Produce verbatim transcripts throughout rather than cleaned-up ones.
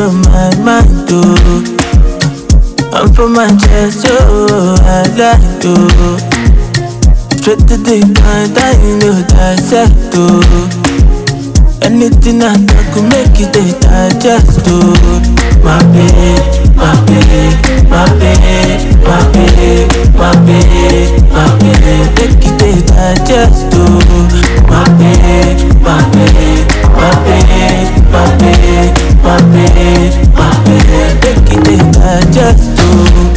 on my mind, oh. I'm from Manchester, oh, I like you. Straight to the point, I know dissect, oh. Anything I talk could make it a digest, oh. My babe, my babe, my babe, my babe, my babe, my babe. Make it a digest, oh. My babe, my babe, my babe, my babe, my babe, my babe. Make it a digest, oh.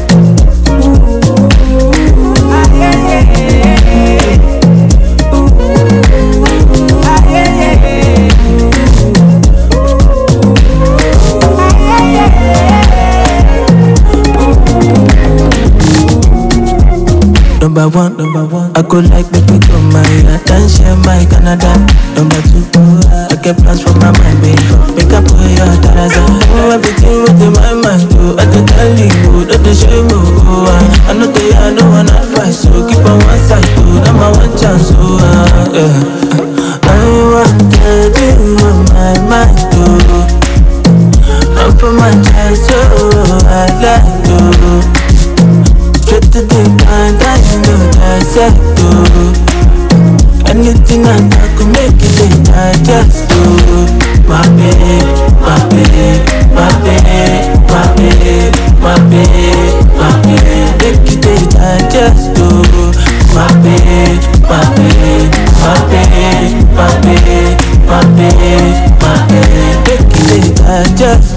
Number one, number one, I go like baby to my dance, share my Canada. Number two, I get plans for my mind, baby. Make up for your Taraza. Oh, everything within my mind, too. I don't tell you, don't they show me, oh, I know they I don't wanna fight, so keep on one side, too. Now my one chance, oh, uh, yeah. I want you on my mind, too. I'm from my chest, oh, I like you. Straight to the point, I know dissect, oh. Anything I talk could make it a digest, oh. My babe, my babe, my babe, my babe, my babe, my babe. Make it a digest, oh. My babe, my babe, my babe, my babe, my babe, my babe. Make it a digest.